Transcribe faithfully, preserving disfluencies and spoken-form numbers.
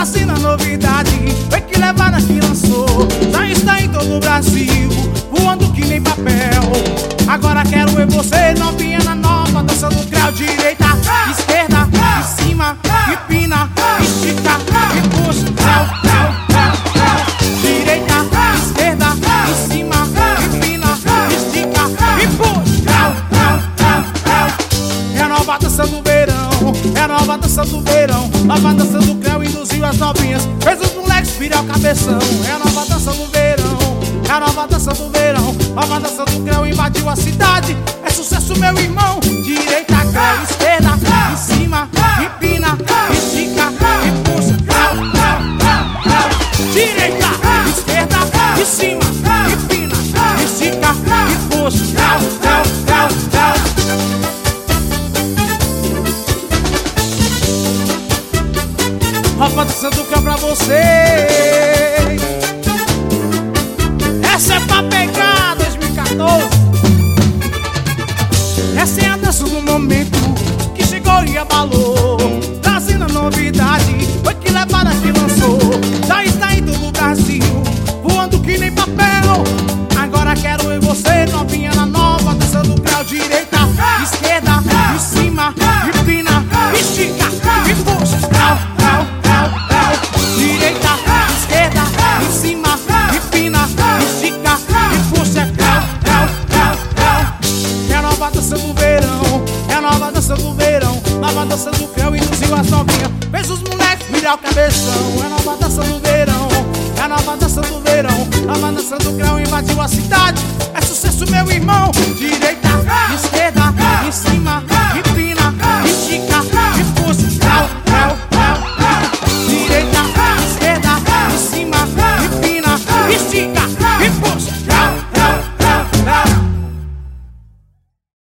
trazendo a novidade. Foi que levaram que lançou, já está em todo o Brasil, voando que nem papel. Agora quero ver você novinha na nova dança do creu. Direita, esquerda, em cima, empina, estica, e puxa, creu, creu, creu, creu. Direita, esquerda, em cima, empina, estica, e puxa, creu, creu, creu, creu. É a nova dança do verão, é a nova dança do verão. Nova dança do creu induziu as novinhas, fez os moleques virar o cabeção. É a nova dança do verão, é a nova dança do verão. Nova dança do creu invadiu a cidade, é sucesso meu irmão. Direita, creu, esquerda, em cima, empina, estica, e puxa, creu, creu, creu, creu. Direita, esquerda, em cima, empina, estica, e puxa, creu, creu, creu, creu. Nova dança do creu pra você. Essa é pra pegar dois mil e quatorze. Essa é a dança do momento que chegou e abalou, trazendo a novidade. Foi que levaram que lançou, já está em todo o Brasil, voando que nem papel. Agora quero ver você novinha na nova dança do creu. Direita, esquerda, em cima, empina, estica, e puxa, creu, creu, creu, creu. Direita, esquerda, em cima, empina, estica, e puxa, creu, creu, creu, creu. É a nova dança do verão, é a nova dança do verão. Nova dança do creu induziu as novinhas, fez os moleques virar o cabeção. É a nova dança do verão, é a nova dança do verão. Nova dança do creu invadiu a cidade, é sucesso meu irmão. Direita, esquerda,